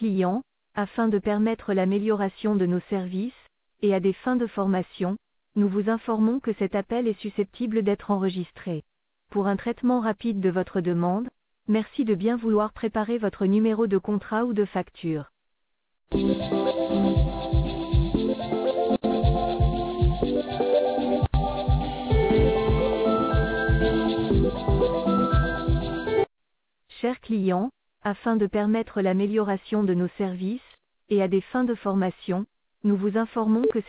clients, afin de permettre l'amélioration de nos services, et à des fins de formation, nous vous informons que cet appel est susceptible d'être enregistré. Pour un traitement rapide de votre demande, merci de bien vouloir préparer votre numéro de contrat ou de facture. Chers clients, afin de permettre l'amélioration de nos services, et à des fins de formation, nous vous informons que